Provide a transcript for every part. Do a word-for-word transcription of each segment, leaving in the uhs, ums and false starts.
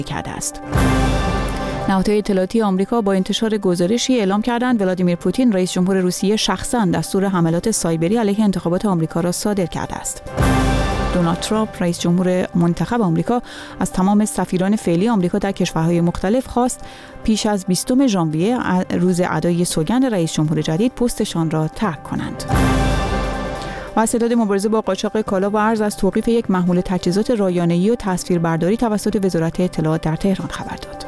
کرده است. نهادهای اطلاعاتی آمریکا با انتشار گزارشی اعلام کردند ولادیمیر پوتین رئیس جمهور روسیه شخصاً دستور حملات سایبری علیه انتخابات آمریکا را صادر کرده است. دونالد ترامپ رئیس جمهور منتخب آمریکا از تمام سفیران فعلی آمریکا در کشورهای مختلف خواست پیش از بیستم ژانویه روز ادای سوگند رئیس جمهور جدید پستشان را ترک کنند. و استعداد مبارزه با قاچاق کالا و ارز از توقیف یک محمول تجهیزات رایانه‌ای و تصویربرداری توسط وزارت اطلاعات در تهران خبر داد.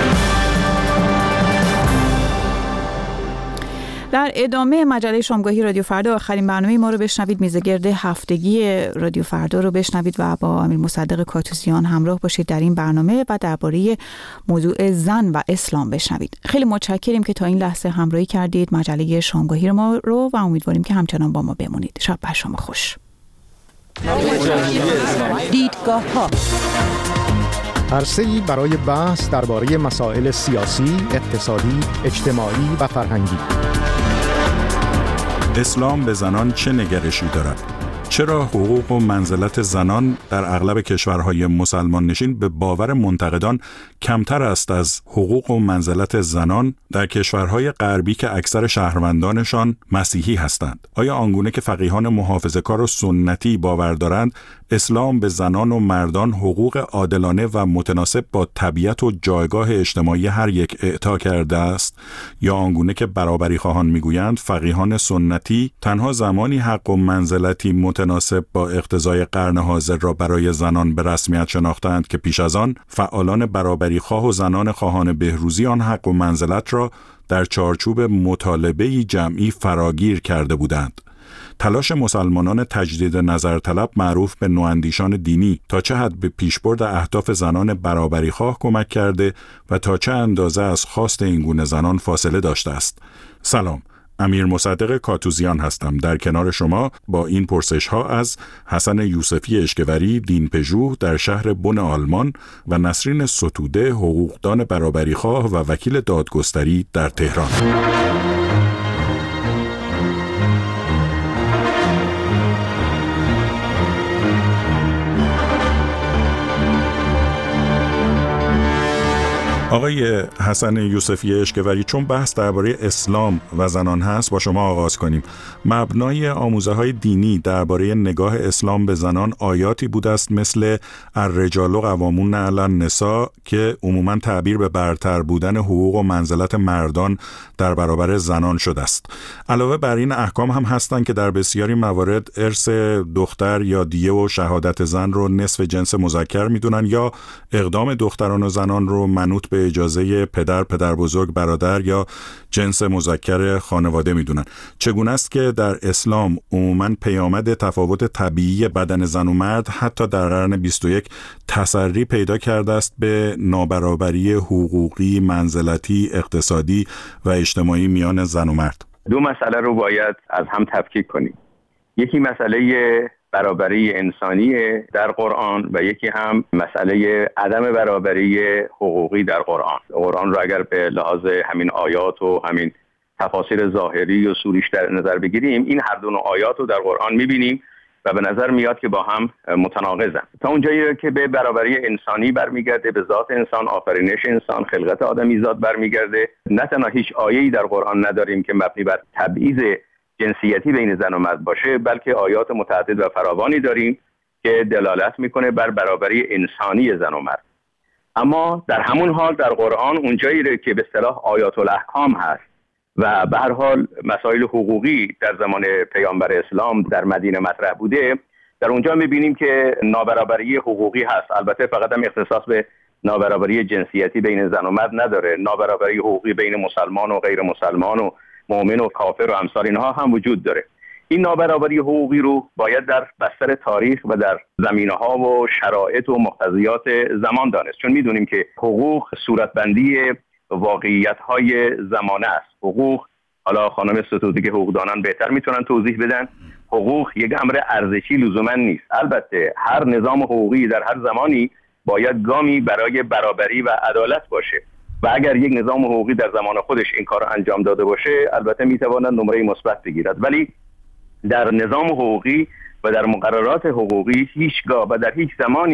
در ادامه مجله شامگاهی رادیو فردا آخرین برنامه ما رو بشنوید. میزگرد هفتگی رادیو فردا رو بشنوید و با امیر مصدق کاتوزیان همراه باشید در این برنامه و درباره موضوع زن و اسلام بشنوید. خیلی متشکریم که تا این لحظه همراهی کردید مجله شامگاهی ما رو و امیدواریم که همچنان با ما بمونید. شب بر شما خوش. دیدگاه‌ها عرصه‌ای برای بحث درباره مسائل سیاسی، اقتصادی، اجتماعی و فرهنگی. اسلام به زنان چه نگرشی دارد؟ چرا حقوق و منزلت زنان در اغلب کشورهای مسلمان نشین به باور منتقدان کمتر است از حقوق و منزلت زنان در کشورهای غربی که اکثر شهروندانشان مسیحی هستند؟ آیا آنگونه که فقیهان محافظه‌کار و سنتی باور دارند اسلام به زنان و مردان حقوق عادلانه و متناسب با طبیعت و جایگاه اجتماعی هر یک اعطا کرده است، یا آنگونه که برابری خواهان میگویند فقیهان سنتی تنها زمانی حق و منزلتی متناسب با اقتضای قرن حاضر را برای زنان به رسمیت شناختند که پیش از آن فعالان برابری خواه و زنان خواهان بهروزی آن حق و منزلت را در چارچوب مطالبه‌ای جمعی فراگیر کرده بودند. تلاش مسلمانان تجدید نظر طلب معروف به نواندیشان دینی تا چه حد به پیشبرد اهداف زنان برابری خواه کمک کرده و تا چه اندازه از خواست این گونه زنان فاصله داشته است. سلام، امیر مصدق کاتوزیان هستم در کنار شما با این پرسش ها از حسن یوسفی اشکوری دینپژوه در شهر بن آلمان و نسرین ستوده حقوقدان برابری خواه و وکیل دادگستری در تهران. آقای حسن یوسفی اشکوری، چون بحث درباره اسلام و زنان هست با شما آغاز کنیم. مبنای آموزه های دینی درباره نگاه اسلام به زنان آیاتی بوده است مثل الرجال قوامون علی النساء که عموما تعبیر به برتر بودن حقوق و منزلت مردان در برابر زنان شده است. علاوه بر این احکام هم هستند که در بسیاری موارد ارث دختر یا دیه و شهادت زن رو نصف جنس مذکر میدونن یا اقدام دختران و زنان رو منوط به اجازه پدر، پدر بزرگ، برادر یا جنس مذکر خانواده میدونن. چگونه است که در اسلام عموماً پیامد تفاوت طبیعی بدن زن و مرد حتی در قرن بیست و یک تسری پیدا کرده است به نابرابری حقوقی، منزلتی، اقتصادی و اجتماعی میان زن و مرد؟ دو مسئله رو باید از هم تفکیک کنیم. یکی مسئله برابری انسانی در قرآن و یکی هم مسئله عدم برابری حقوقی در قرآن. قرآن رو اگر به لحاظ همین آیات و همین تفاسیر ظاهری و سوریش در نظر بگیریم، این هر دو آیات رو در قرآن میبینیم و به نظر میاد که با هم متناقضن. تا اونجایی که به برابری انسانی برمیگرده، به ذات انسان، آفرینش انسان، خلقت آدمیزاد برمیگرده، نه تنها هیچ آیه‌ای در قرآن نداریم که مبنی بر تبعیض جنسیتی بین زن و مرد باشه، بلکه آیات متعدد و فراوانی داریم که دلالت میکنه بر برابری انسانی زن و مرد. اما در همون حال در قرآن اونجایی که به اصطلاح آیات الاحکام هست و به هر حال مسائل حقوقی در زمان پیامبر اسلام در مدینه مطرح بوده، در اونجا میبینیم که نابرابری حقوقی هست. البته فقط هم اختصاص به نابرابری جنسیتی بین زن و مرد نداره، نابرابری حقوقی بین مسلمان و غیر مسلمان و مؤمن و کافر و امثال اینها هم وجود داره. این نابرابری حقوقی رو باید در بستر تاریخ و در زمینه‌ها و شرایط و مقتضیات زمان دانست، چون میدونیم که حقوق صورتبندی واقعیت‌های زمانه است. حقوق، حالا خانم ستودی که حقوقدانان بهتر میتونن توضیح بدن، حقوق یک امر ارزشی لزوما نیست. البته هر نظام حقوقی در هر زمانی باید گامی برای برابری و عدالت باشه و اگر یک نظام حقوقی در زمان خودش این کار انجام داده باشه البته میتواند نمره مثبت بگیرد، ولی در نظام حقوقی و در مقررات حقوقی هیچگاه و در هیچ زمانی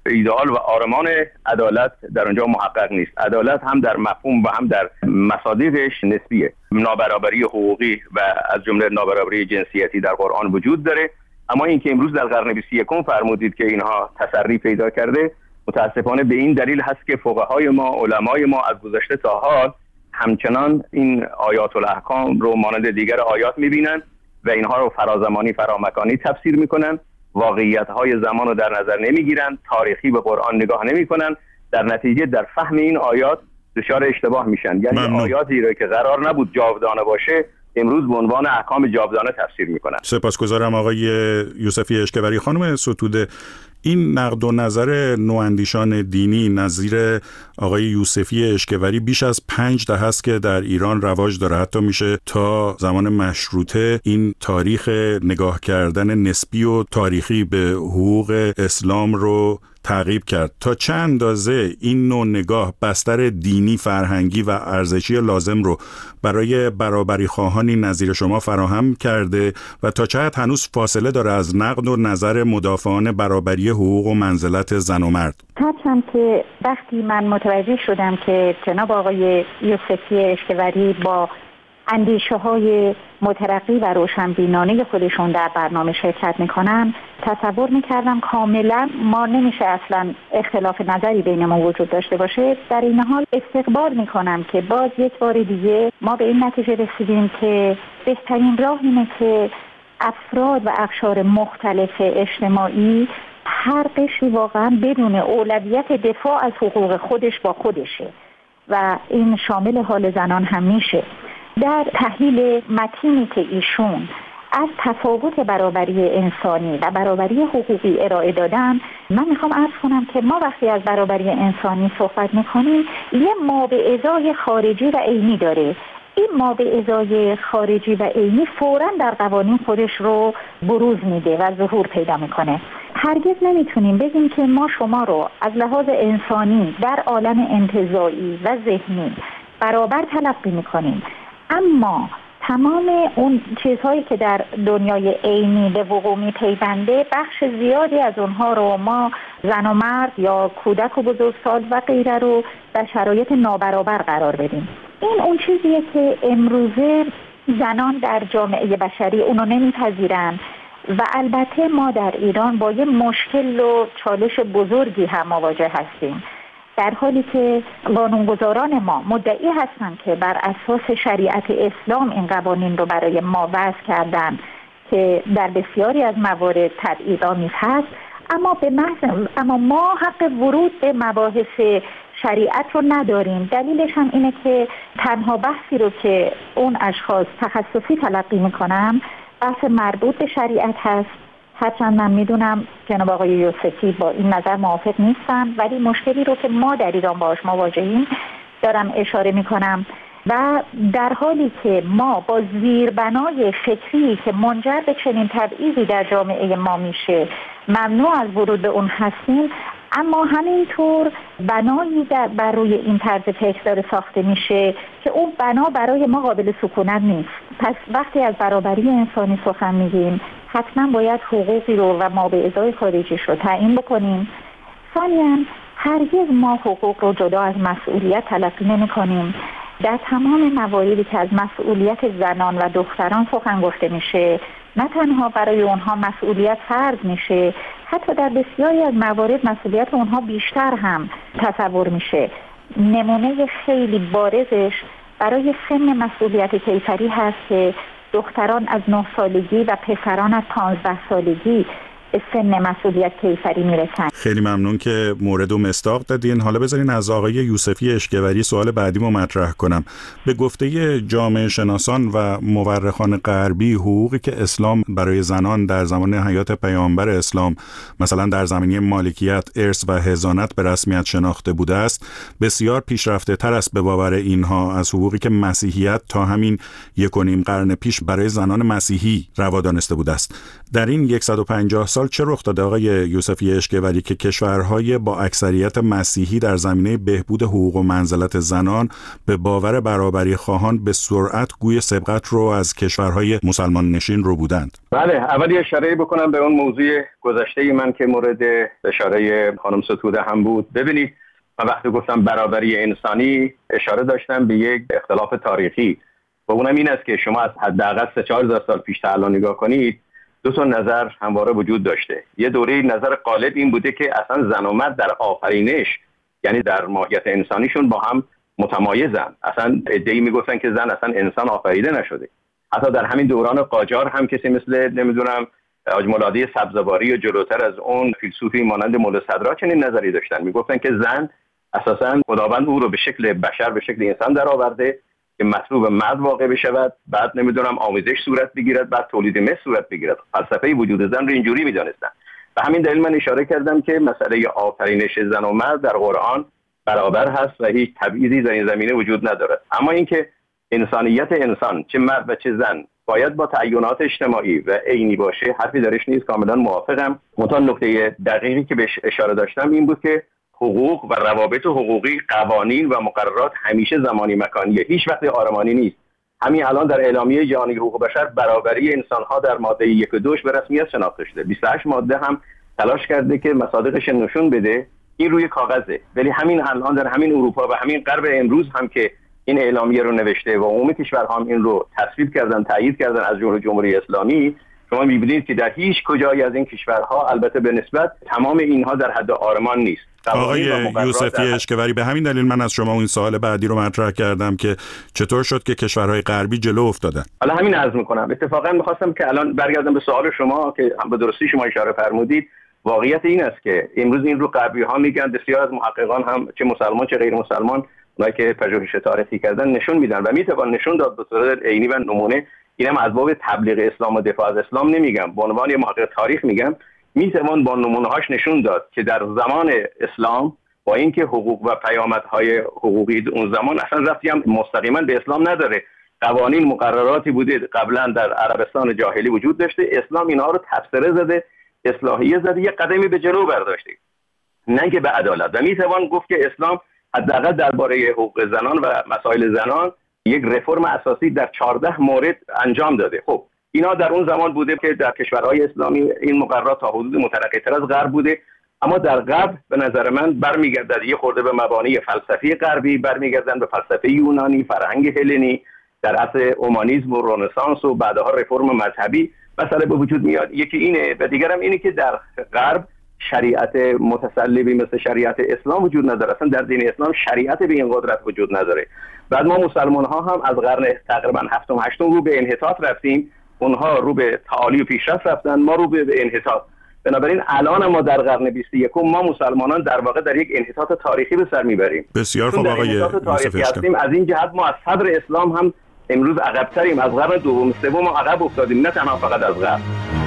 ایدئال و آرمان عدالت در اونجا محقق نیست. عدالت هم در مفهوم و هم در مصادیقش نسبیه. نابرابری حقوقی و از جمله نابرابری جنسیتی در قرآن وجود داره، اما اینکه امروز در قرن بیست و یکم فرمودید که اینها تسری پیدا کرده، متاسفانه به این دلیل هست که فقهای ما، علمای ما از گذشته تا حال همچنان این آیات الاحکام رو مانند دیگر آیات می‌بینن و اینها رو فرازمانی فرامکانی تفسیر می‌کنن، واقعیت‌های زمان رو در نظر نمی‌گیرن، تاریخی به قرآن نگاه نمی‌کنن، در نتیجه در فهم این آیات دچار اشتباه میشن. یعنی ممنون. آیاتی رو که قرار نبود جاودانه باشه امروز به عنوان احکام جاودانه تفسیر می‌کنن. سپاسگزارم آقای یوسفی اشکوری. خانم ستوده، این نقد و نظر نواندیشان دینی نظیر آقای یوسفی اشکوری بیش از پنج دهه است که در ایران رواج داره. حتی میشه تا زمان مشروطه این تاریخ نگاه کردن نسبی و تاریخی به حقوق اسلام رو تعقیب کرد. تا چه اندازه این نوع نگاه بستر دینی، فرهنگی و ارزشی لازم رو برای برابری خواهانی نظیر شما فراهم کرده و تا چه حد هنوز فاصله داره از نقد و نظر مدافعان برابری حقوق و منزلت زن و مرد؟ هرچند که وقتی من متوجه شدم که جناب آقای یوسفی اشکوری با اندیشه های مترقی و روشنبینانه خودشون در برنامه شرکت میکنن، تصور میکردم کاملا ما نمیشه اصلا اختلاف نظری بین ما وجود داشته باشه. در این حال استقبال میکنم که باز یک بار دیگه ما به این نتیجه رسیدیم که بهترین راه اینه که افراد و اقشار مختلف اجتماعی هر قشری واقعا بدون اولویت دفاع از حقوق خودش با خودشه و این شامل حال زنان هم میشه. در تحلیل متینی که ایشون از تفاوت برابری انسانی و برابری حقوقی ارائه دادن، من میخوام عرض کنم که ما وقتی از برابری انسانی صحبت میکنیم یه مابعضای خارجی و عینی داره. این مابعضای خارجی و عینی فوراً در قوانین خودش رو بروز میده و ظهور پیدا میکنه. هرگز نمیتونیم بگیم که ما شما رو از لحاظ انسانی در عالم انتزاعی و ذهنی برابر تلقی میکنیم، اما تمام اون چیزهایی که در دنیای عینی به وقوع میپیونده بخش زیادی از اونها رو ما زن و مرد یا کودک و بزرگسال و غیره رو در شرایط نابرابر قرار بدیم. این اون چیزیه که امروزه زنان در جامعه بشری اونو نمیپذیرن و البته ما در ایران با یه مشکل و چالش بزرگی هم مواجه هستیم، در حالی که قانونگذاران ما مدعی هستند که بر اساس شریعت اسلام این قوانین رو برای ما وضع کردن که در بسیاری از موارد تبعیض‌آمیز هست، اما به محض اما ما حق ورود به مباحث شریعت رو نداریم. دلیلش هم اینه که تنها بحثی رو که اون اشخاص تخصصی تلقی میکنن بحث مربوط به شریعت هست. هرچند من میدونم جناب آقای یوسفی با این نظر موافق نیستن، ولی مشکلی رو که ما در ایران باهاش مواجهیم دارم اشاره میکنم و در حالی که ما با زیربنای فکری که منجر به چنین تبعیضی در جامعه ما میشه ممنوع از ورود به اون هستیم، اما همینطور بنایی در بر روی این طرز فکر داره ساخته میشه که اون بنا برای ما قابل سکونت نیست. پس وقتی از برابری انسانی سخن میگیم حتما باید حقوقی رو و مابعضای خارجیش رو تعیین بکنیم. ثانیاً هرگز ما حقوق رو جدا از مسئولیت تلقی نمی کنیم. در تمام مواردی که از مسئولیت زنان و دختران سخن گفته میشه نه تنها برای اونها مسئولیت فرض میشه، حتی در بسیاری از موارد مسئولیت اونها بیشتر هم تصور میشه. نمونه خیلی بارزش برای سن مسئولیت کیفری هست که دختران از نه سالگی و پسران از پانزده سالگی به سن مسئولیت کیفری میرسن. خیلی ممنون که مورد و مصداق دادین. حالا بذارین از آقای یوسفی اشکوری سوال بعدیمو مطرح کنم. به گفته جامعه شناسان و مورخان غربی، حقوقی که اسلام برای زنان در زمان حیات پیامبر اسلام مثلا در زمینه مالکیت، ارث و حضانت به رسمیت شناخته بوده است، بسیار پیشرفته تر است به باور اینها از حقوقی که مسیحیت تا همین یک و نیم قرن پیش برای زنان مسیحی روا دانسته بوده است. در این صد و پنجاه سال حال چه رخ داده آقای یوسفی اشکوری که کشورهای با اکثریت مسیحی در زمینه بهبود حقوق و منزلت زنان به باور برابری خواهان به سرعت گوی سبقت رو از کشورهای مسلمان نشین رو بودند؟ بله، اولی اشاره بکنم به اون موضوع گذشته من که مورد اشاره خانم ستوده هم بود. ببینید، من وقتی گفتم برابری انسانی اشاره داشتم به یک اختلاف تاریخی و اونم این است که شما از حداقل سه چهار هزار سال پیش تا الان نگاه کنید، دو تا نظر همواره وجود داشته. یه دوره نظر غالب این بوده که اصلا زن و مرد در آفرینش، یعنی در ماهیت انسانیشون با هم متمایزن. اصلا ادعی میگفتن که زن اصلا انسان آفریده نشده. حتی در همین دوران قاجار هم کسی مثل نمیدونم حاج مولادی سبزواری و جلوتر از اون فیلسوفی مانند مولا صدرا چنین نظری داشتن، میگفتن که زن اساسا خداوند او رو به شکل بشر، به شکل انسان درآورده که مطلوب مرد واقع بشود، بعد نمیدونم آموزش صورت بگیرد، بعد تولید مثل صورت بگیرد. فلسفه وجود زن رو اینجوری میدونستن. به همین دلیل من اشاره کردم که مسئله آفرینش زن و مرد در قرآن برابر هست و هیچ تبعیضی در این زمینه وجود ندارد. اما اینکه انسانیت انسان، چه مرد و چه زن، باید با تعینات اجتماعی و عینی باشه، حرفی درش نیست، کاملا موافقم. منتها نکته دقیقی که بهش اشاره داشتم این بود که حقوق و روابط حقوقی، قوانین و مقررات همیشه زمانی مکانیه، هیچ وقت آرمانی نیست. همین الان در اعلامیه جهانی حقوق بشر برابری انسان‌ها در ماده یک و دوش به رسمیت شناخته شده. بیست و هشت ماده هم تلاش کرده که مصادیقش نشون بده این روی کاغذه، ولی همین الان در همین اروپا و همین غرب امروز هم که این اعلامیه رو نوشته و عموم کشورها هم این رو تصویب کردن، تایید کردن از جمله جمهوری اسلامی، شما می‌بینید که در هیچ کجایی از این کشورها، البته به نسبت تمام اینها، در حد آرمان نیست. آقای یوسفی اشکوری، به همین دلیل من از شما این سوال بعدی رو مطرح کردم که چطور شد که کشورهای غربی جلو افتادن. حالا همین عرض می‌کنم. اتفاقا می‌خواستم که الان برگردم به سوال شما که هم به درستی شما اشاره فرمودید. واقعیت این است که امروز این رو غربی‌ها میگن، بسیار از محققان هم چه مسلمان چه غیر مسلمان، اونایی که پژوهش تاریخی کردن نشون میدن و میتوان نشون داد به صورت عینی و نمونه. اینم از باب تبلیغ اسلام و دفاع از اسلام نمیگم، به عنوان یه محقق تاریخ میگم، میتوان با نمونه‌هاش نشون داد که در زمان اسلام با اینکه حقوق و پیامدهای حقوقی اون زمان اصلا ربطی هم مستقیما به اسلام نداره، قوانین مقرراتی بوده قبلا در عربستان جاهلی وجود داشته، اسلام اینها رو تفسیره زده، اصلاحیه زده، یه قدمی به جلو برداشته، نه که به عدالت. و میتوان گفت که اسلام حداقل درباره حقوق زنان و مسائل زنان یک رفرم اساسی در چهارده مورد انجام داده. خب اینا در اون زمان بوده که در کشورهای اسلامی این مقررات تا حدود مترقی‌تر از غرب بوده، اما در غرب به نظر من برمیگردد یه خورده به مبانی فلسفی غربی، برمیگردن به فلسفه یونانی، فرهنگ هلنی، در اصل اومانیسم و رنسانس و بعدها رفرم مذهبی مسئله به وجود میاد. یکی اینه و دیگرم اینه که در غرب شریعت متسلبی مثل شریعت اسلام وجود نداره. اصلا در دین اسلام شریعت به این قدرت وجود نداره. بعد ما مسلمان ها هم از قرن تقریبا هفتم هشتم رو به انحطاط رفتیم، اونها رو به تعالی و پیشرفت رفتن، ما رو به انحطاط. بنابراین الان ما در قرن بیست و یکم ما مسلمانان در واقع در یک انحطاط تاریخی به سر میبریم. بسیار خوب آقای یوسفی هستیم. از این جهت ما از صدر اسلام هم امروز عقب‌تریم، از قرن دوم سوم عقب افتادیم، نه تنها فقط از غرب.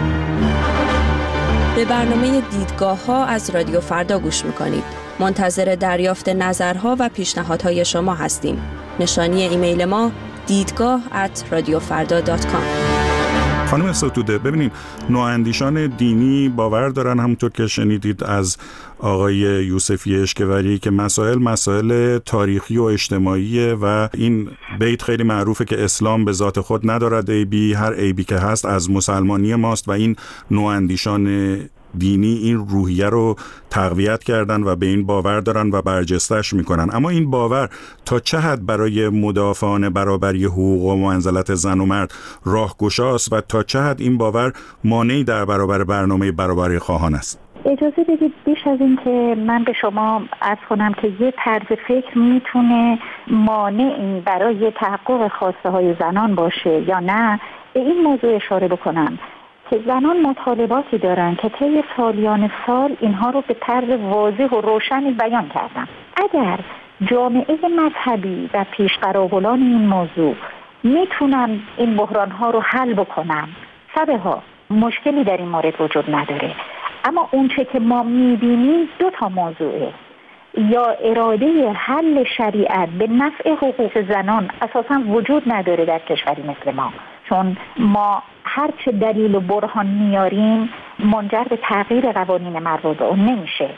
به برنامه دیدگاه‌ها از رادیو فردا گوش می‌کنید. منتظر دریافت نظرها و پیشنهادهای شما هستیم. نشانی ایمیل ما دیدگاه ات رادیو فردا دات کام. خانم ستوده، ببینید، نواندیشان دینی باور دارن، همونطور که شنیدید از آقای یوسفی اشکوری، که مسائل مسائل تاریخی و اجتماعیه و این بیت خیلی معروفه که اسلام به ذات خود ندارد عیبی، هر عیبی که هست از مسلمانی ماست و این نواندیشان دینی این روحیه رو تقویت کردن و به این باور دارن و برجستش میکنن. اما این باور تا چه حد برای مدافعان برابری حقوق و منزلت زن و مرد راهگشاست و تا چه حد این باور مانعی در برابر برنامه برابری خواهان است؟ اجازه بدید بیش از این که من به شما عرض کنم که یه طرز فکر میتونه مانعی برای تحقق خواسته های زنان باشه یا نه، به این موضوع اشاره بکنم که زنان مطالباتی دارن که طی سالیان سال اینها رو به طرز واضح و روشنی بیان کردن. اگر جامعه مذهبی و پیشقراولان این موضوع میتونن این بحران ها رو حل بکنن، صدها مشکلی در این مورد وجود نداره. اما اونچه که ما میبینیم دو تا موضوعه: یا اراده حل شریعت به نفع حقوق زنان اساسا وجود نداره در کشوری مثل ما. چون ما هر چه دلیل و برهان میاریم منجر به تغییر قوانین مربوط به اون نمیشه.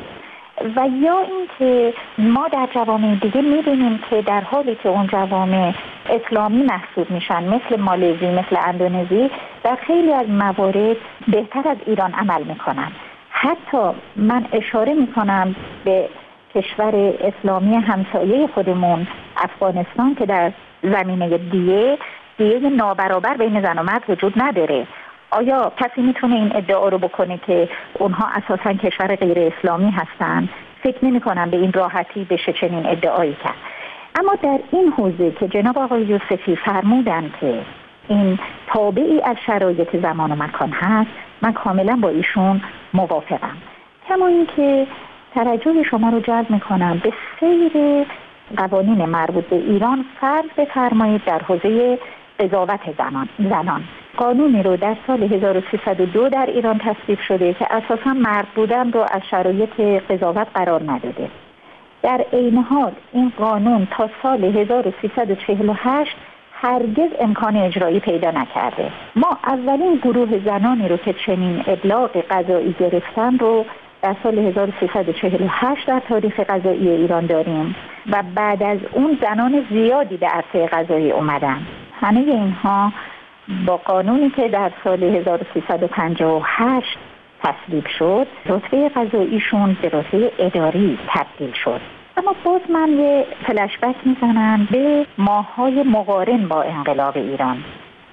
و یا اینکه ما در جوامع دیگه میبینیم که در حالی که اون جوامع اسلامی محسوب میشن، مثل مالزی، مثل اندونزی، در خیلی از موارد بهتر از ایران عمل میکنن. حتی من اشاره میکنم به کشور اسلامی همسایه خودمون، افغانستان، که در زمینه دیه دیه نابرابر بین زن و مرد وجود نداره. آیا کسی میتونه این ادعا رو بکنه که اونها اساساً کشور غیر اسلامی هستن؟ فکر نمی کنم به این راحتی بشه چنین ادعایی کرد. اما در این حوزه که جناب آقای یوسفی فرمودن که این تابعی از شرایط زمان و مکان هست، من کاملا با ایشون موافقم. کما این که توجه شما رو جلب میکنم به سیر قوانین مربوط به ایران. فرض بفرمایید در حوزه قضاوت زنان زنان قانونی رو در سال هزار و سیصد و دو در ایران تصویب شده که اساسا مرد بودن رو از شرایط قضاوت قرار نداده. در عین حال این قانون تا سال هزار و سیصد و چهل و هشت هرگز امکان اجرایی پیدا نکرده. ما اولین گروه زنانی رو که چنین ابلاغ قضایی گرفتن رو در سال هزار و سیصد و چهل و هشت در تاریخ قضایی ایران داریم و بعد از اون زنان زیادی به عرصه قضایی اومدن. همه اینها با قانونی که در سال هزار و سیصد و پنجاه و هشت تصویب شد، رتبه قضاییشون به رتبه اداری تبدیل شد. اما باز من یه فلشبک میزنم به ماه‌های مقارن با انقلاب ایران.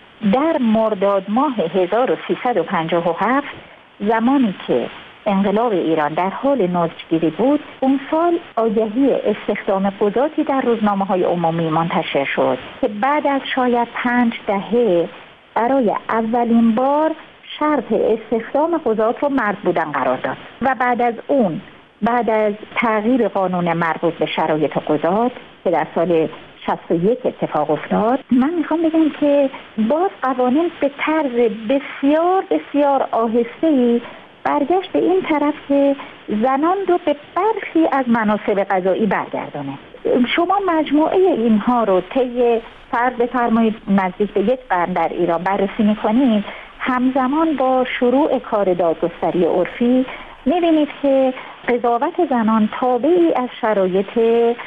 در مرداد ماه هزار و سیصد و پنجاه و هفت، زمانی که انقلاب ایران در حال نوجگیری بود، اون سال آگهی استخدام قضاتی در روزنامه‌های عمومی منتشر شد که بعد از شاید پنج دهه برای اولین بار شرط استخدام قضات رو مرد بودن قرار داد. و بعد از اون، بعد از تغییر قانون مربوط به شرایط قضات که در سال شصت و یک اتفاق افتاد، من میخوام بگم که باز قوانین به طرز بسیار بسیار آهسته‌ای برگشت به این طرف که زنان رو به برخی از مناصب قضایی برگردونه. شما مجموعه اینها رو طی فرض بفرمایید نزدیک به یک قرن در ایران بررسی میکنید، همزمان با شروع کار دادگستری عرفی میبینید که قضاوت زنان تابعی از شرایط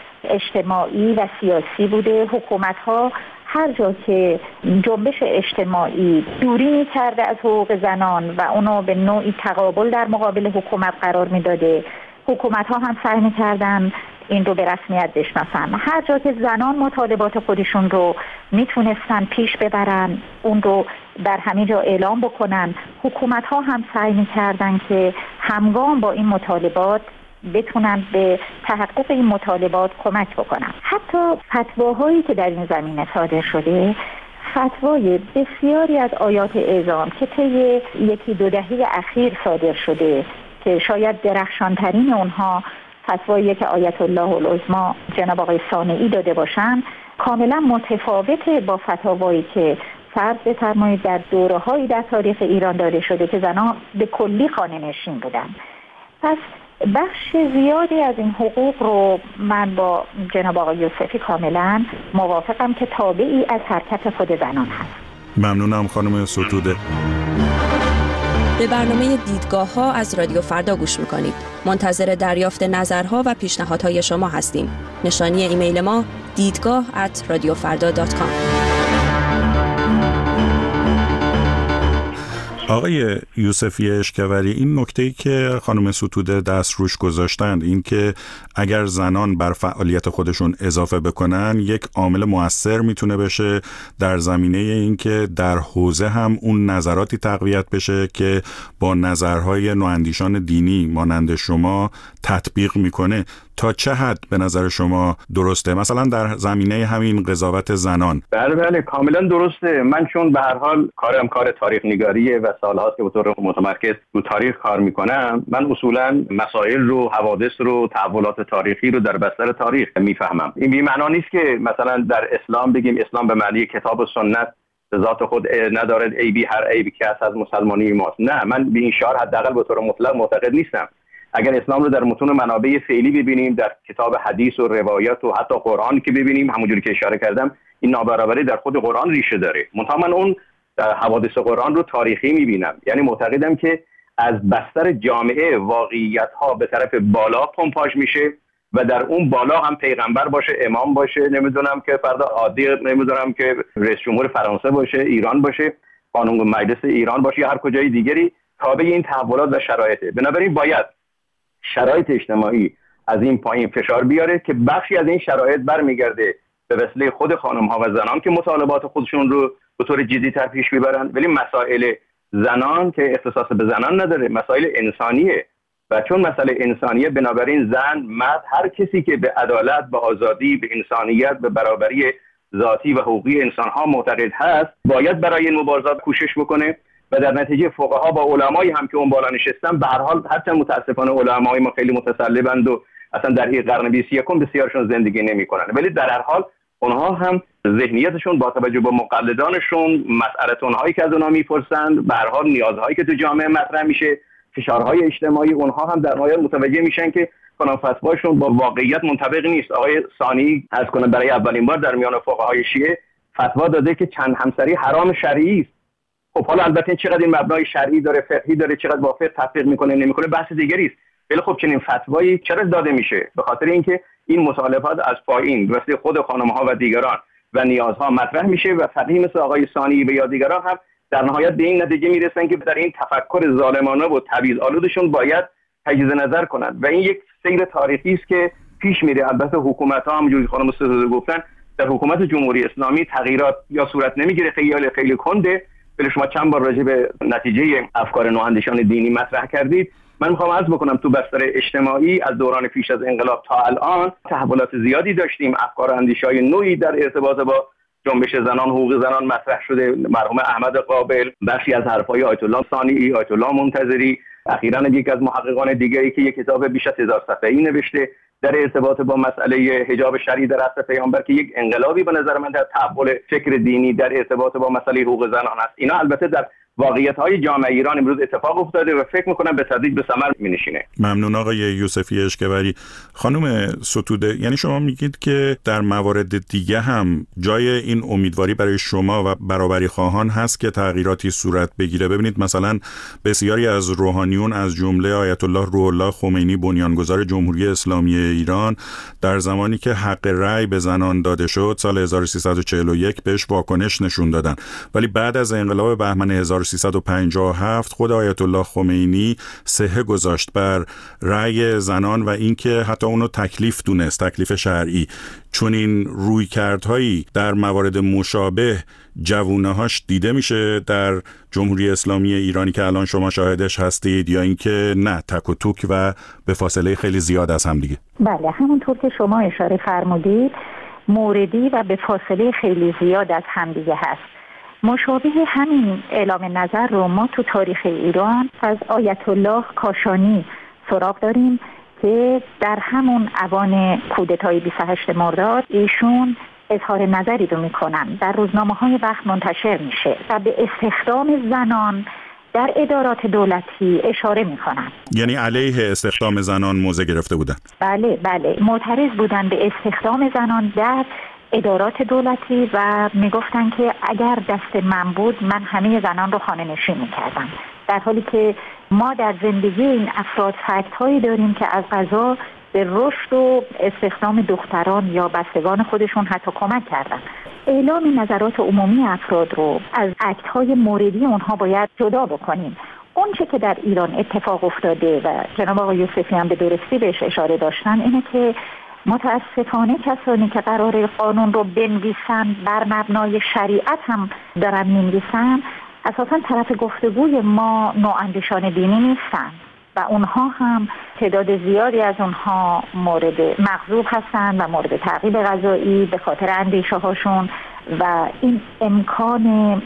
اجتماعی و سیاسی بوده. حکومت‌ها هر جا که جنبش اجتماعی دوری کرده از حقوق زنان و اونو به نوعی تقابل در مقابل حکومت قرار میداده، حکومت‌ها هم سعی می‌کردن این رو به رسمیت بشناسن. هر جا که زنان مطالبات خودشون رو میتونستن پیش ببرن، اون رو در همه جا اعلام بکنن، حکومت‌ها هم سعی می‌کردن که همگام با این مطالبات بتونن به تحقق این مطالبات کمک بکنن. حتی فتواهایی که در این زمینه صادر شده، فتوای بسیاری از آیات اعظام که طی یکی دو دهه اخیر صادر شده که شاید درخشانترین اونها فتوایی که آیت الله العظما جناب آقای صانعی داده باشن، کاملا متفاوته با فتاوایی که فرض بفرمایید در دوره‌هایی در تاریخ ایران داده شده که زنان به کلی خانه نشین بودن. پس بخش زیادی از این حقوق رو من با جناب آقای یوسفی کاملا موافقم که تابعی از حرکت خود زنان هست. ممنونم خانم ستوده. به برنامه دیدگاه ها از رادیو فردا گوش میکنید. منتظر دریافت نظرها و پیشنهادهای شما هستیم. نشانی ایمیل ما دیدگاه ات رادیو فردا دات کام. آقای یوسفی اشکوری، این نکته‌ای که خانم ستوده دست روش گذاشتند، این که اگر زنان بر فعالیت خودشون اضافه بکنن، یک عامل مؤثر میتونه بشه در زمینه این که در حوزه هم اون نظراتی تقویت بشه که با نظرهای نواندیشان دینی مانند شما تطبیق میکنه. تا چه حد به نظر شما درسته؟ مثلا در زمینه همین قضاوت زنان. بله بله کاملا درسته. من چون به هر حال کارم کار تاریخ نگاریه و سالهاست که به طور متمرکز رو تاریخ کار میکنم، من اصولا مسائل رو، حوادث رو، تحولات تاریخی رو در بستر تاریخ میفهمم. این بی معنا نیست که مثلا در اسلام بگیم اسلام به معنی کتاب و سنت به ذات خود ندارد عیبی، هر عیبی که هست از مسلمانی ماست. نه، من به این شعار حداقل به طور مطلق معتقد نیستم. اگر اسلام رو در متون منابع فعلی ببینیم، در کتاب حدیث و روایات و حتی قرآن که ببینیم، همونجوری که اشاره کردم این نابرابری در خود قرآن ریشه داره. منتها من اون حوادث قرآن رو تاریخی میبینم. یعنی معتقدم که از بستر جامعه واقعیت‌ها به طرف بالا پمپاژ میشه و در اون بالا هم پیغمبر باشه، امام باشه، نمیدونم که فرد عادی، نمیدونم که رئیس جمهور فرانسه باشه، ایران باشه، قانون مجلس ایران باشه یا هر کجای دیگری، تابع این تحولات و شرایطه. بنابراین باید شرایط اجتماعی از این پایین فشار بیاره که بخشی از این شرایط برمیگرده به وسیله خود خانم‌ها و زنان که مطالبات خودشون رو به طور جدی‌تر پیش میبرن، ولی مسائل زنان که اختصاص به زنان نداره، مسائل انسانیه و چون مسئله انسانیه بنابراین زن، مرد، هر کسی که به عدالت، به آزادی، به انسانیت، به برابری ذاتی و حقوقی انسان‌ها معتقد هست باید برای این مبارزات کوشش بکنه و در نتیجه فقها با علمایی هم که اون بالا نشستن به هر حال هرچند متاسفانه علمای ما خیلی متسلبند و اصلا در این قرن بیست و یکم بسیارشون زندگی نمی‌کنن، ولی در هر حال اونها هم ذهنیتشون با توجه به مقلدانشون، مسئله‌هایی که از اونها میپرسند، به هر حال نیازهایی که تو جامعه مطرح میشه، فشارهای اجتماعی، اونها هم در نهایت متوجه میشن که فلان فتواشون با واقعیت منطبق نیست. آقای ثانی از کنه برای اولین بار در میان فقهای شیعه فتوا داده که چند همسری حرام شرعی است. خب حالا البته چقدر این مبنای شرعی داره، فقهی داره، چقدر با فقه تطبیق میکنه نمیکنه بحث دیگری است. ولی خب چنین فتوایی چرا داده میشه؟ به خاطر اینکه این مطالبات از پایین واسه خود خانم‌ها و دیگران و نیازها مطرح میشه و فقیه مثل آقای ثانی و یا دیگران هم در نهایت به این نتیجه میرسن که در این تفکر ظالمانه و تبعیض‌آلودشون باید تجدید نظر کنند و این یک سیر تاریخی است که پیش میره. البته حکومت‌ها همونجوری که خانم ستوده گفتن در حکومت جمهوری اسلامی تغییرات یا صورت نمیگیره، خیلی خیلی کنده. ولی شما چند بار راجع به نتیجه افکار نواندیشان دینی مطرح کردید. من میخوام عرض بکنم تو بستر اجتماعی از دوران پیش از انقلاب تا الان تحولات زیادی داشتیم. افکار اندیشه‌های نوعی در ارتباط با جنبش زنان، حقوق زنان مطرح شده. مرحوم احمد قابل بخشی از حرفای آیت الله ثانی، آیت الله منتظری، اخیراً یکی از محققان دیگری که یک کتاب بیش از هزار صفحه‌ای نوشته در ارتباط با مسئله حجاب شرعی در عصر پیامبر که یک انقلابی به نظر من در تحول فکر دینی در ارتباط با مسئله حقوق زنان است. اینا البته در واقعیت‌های جامعه ایران امروز اتفاق افتاده و فکر می‌کنم به تدریج به ثمر می‌نشینه. ممنون آقای یوسفی اشکبری. خانم ستوده، یعنی شما میگید که در موارد دیگه هم جای این امیدواری برای شما و برابری خواهان هست که تغییراتی صورت بگیره. ببینید مثلا بسیاری از روحانیون از جمله آیت الله روح الله خمینی بنیانگذار جمهوری اسلامی ایران در زمانی که حق رأی به زنان داده شد سال هزار و سیصد و چهل و یک بهش واکنش نشون دادن، ولی بعد از انقلاب بهمن هزار و سیصد و پنجاه و هفت خود آیت الله خمینی صحه گذاشت بر رأی زنان و اینکه حتی اونو تکلیف دونست، تکلیف شرعی. چون این رویکردهایی در موارد مشابه جوونه‌هاش دیده میشه در جمهوری اسلامی ایرانی که الان شما شاهدش هستید، یا اینکه نه تک و توک و به فاصله خیلی زیاد از هم دیگه؟ بله، همونطور که شما اشاره فرمودید موردی و به فاصله خیلی زیاد از هم دیگه هست. مشابه همین اعلام نظر رو ما تو تاریخ ایران از آیت الله کاشانی سراغ داریم که در همون اوان کودتای بیست و هشتم مرداد ایشون اظهار نظری رو میکنن، در روزنامه‌های وقت منتشر میشه و به استخدام زنان در ادارات دولتی اشاره میکنن. یعنی علیه استخدام زنان موضع گرفته بودن؟ بله بله، معترض بودن به استخدام زنان در ادارات دولتی و میگفتن که اگر دست من بود من همه زنان رو خانه نشین میکردم، در حالی که ما در زندگی این افراد فکت هایی داریم که از قضا به رشد و استخدام دختران یا بستگان خودشون حتی کمک کردن. اعلام نظرات عمومی افراد رو از اکت های موردی اونها باید جدا بکنیم. اون چه که در ایران اتفاق افتاده و جناب آقای یوسفی هم به درستی بهش اشاره داشتن اینه که متاسفانه کسانی که قرار قانون رو بنویسن بر مبنای شریعت هم دارن مینویسن اساساً طرف گفتگوی ما نواندیشان دینی نیستن و اونها هم تعداد زیادی از اونها مورد مغضوب هستن و مورد تعقیب قضایی به خاطر اندیشه هاشون و این امکان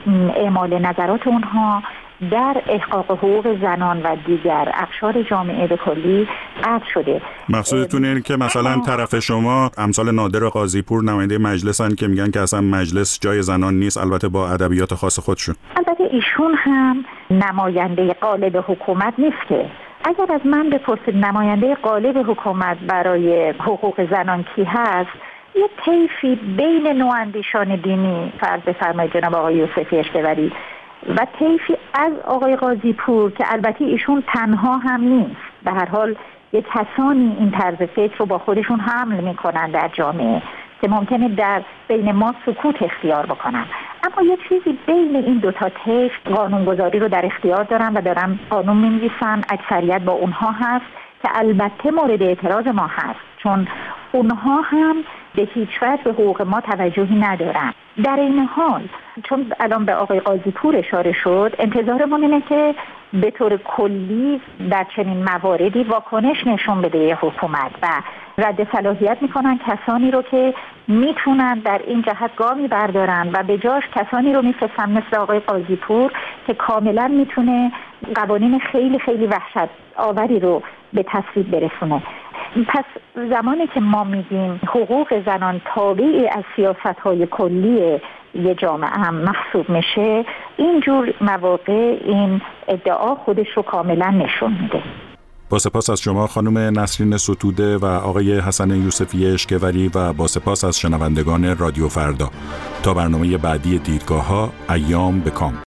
اعمال نظرات اونها در احقاق حقوق زنان و دیگر اقشار جامعه به کلی قطع شده. مقصودتون اینه که مثلا طرف شما امثال نادر قاضیپور نماینده مجلسن که میگن که اصلا مجلس جای زنان نیست، البته با ادبیات خاص خودشون. البته ایشون هم نماینده غالب حکومت نیست که. اگر از من بپرسید نماینده غالب حکومت برای حقوق زنان کی هست، یه طیفی بین نواندیشان دینی فرض بفرمایید جناب آقای یوسفی اشکبری و طیفی از آقای قاضی پور که البته ایشون تنها هم نیست، به هر حال یک کسانی این طرز فکر رو با خودشون حمل میکنن در جامعه که ممکنه در بین ما سکوت اختیار بکنن، اما یک چیزی بین این دوتا طیف قانونگذاری رو در اختیار دارن و دارن قانون می‌نویسن، اکثریت با اونها هست که البته مورد اعتراض ما هست، چون اونها هم به هیچ وجه به حقوق ما توجهی ندارن. در این حال چون الان به آقای قاضی پور اشاره شد، انتظارمون اینه که به طور کلی در چنین مواردی واکنش نشون بده حکومت و رد صلاحیت میکنن کسانی رو که میتونن در این جهت گامی بردارن و به جاش کسانی رو میفرستن مثل آقای قاضی پور که کاملا میتونه قوانین خیلی خیلی وحشت آوری رو به تصویب برسونه. پس زمانی که ما میگیم حقوق زنان تابعی از سیاست‌های کلی یه جامعه هم محسوب میشه، اینجور مواقع این ادعا خودش رو کاملا نشون میده. با سپاس از شما خانم نسرین ستوده و آقای حسن یوسفی اشکوری و با سپاس از شنوندگان رادیو فردا. تا برنامه بعدی دیدگاه‌ها، ایام بکام.